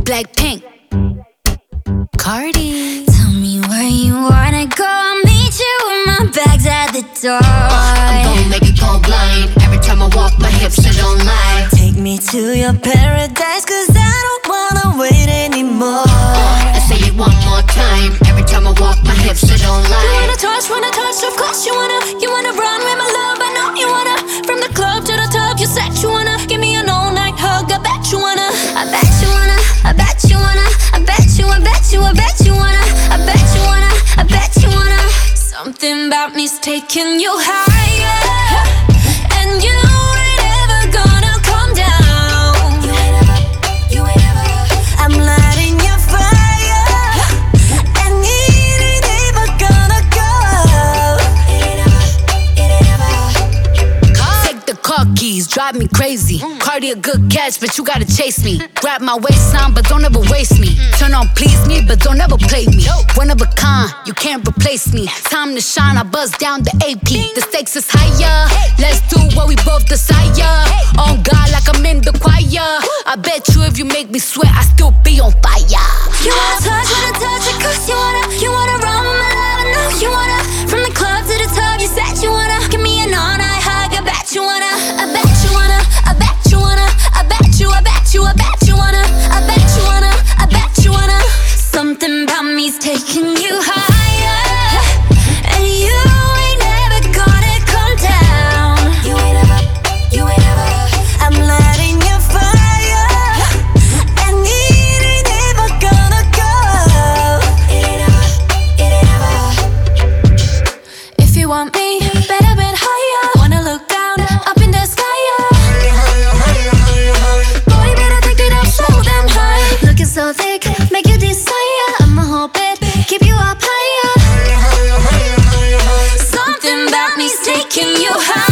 Blackpink, Cardi. Tell me where you wanna go, I'll meet you with my bags at the door. I'm gon' make it go blind. Every time I walk, my hips they don't lie. Take me to your paradise, cause I don't wanna wait anymore. I say it one more time. Every time I walk, my hips they don't lie. You wanna touch, of course you wanna run with my love, I know you wanna. From the club to the top, you said you wanna give me an all-night hug, I bet you wanna. I bet you wanna, I bet you wanna, I bet you, I bet you, I bet you wanna. I bet you wanna, I bet you wanna. Something about me's taking you higher, and you ain't ever gonna come down. You ain't ever. I'm lighting your fire, and it ain't ever gonna go. It ain't ever. Take the car keys, drive me crazy. Cardi a good catch, but you gotta chase me. Grab my waistline, but don't ever waste me. Turn on please me, but don't ever play me. One of a kind, you can't replace me. Time to shine, I buzz down the AP. The stakes is higher, let's do what we both desire. On God like I'm in the choir. I bet you if you make me sweat, I still be on fire. You wanna touch it, cause you wanna run with my love, I know you wanna. From the club to the top, you said you wanna give me an all-night hug, I bet you wanna. I bet you wanna, I bet you wanna, I bet you, I bet you, I bet you wanna. I bet you wanna, I bet you wanna. Something about me's taking you higher, and you ain't never gonna come down. You ain't ever, you ain't ever. I'm lighting your fire, and it ain't ever gonna go. It ain't ever, it ain't ever. If you want me, better bend higher. Wanna look down, up in the sky, boy, better take it up so damn high. Looking so thick, make you desire. I'ma hold it, keep you up higher. Something about me's taking you high.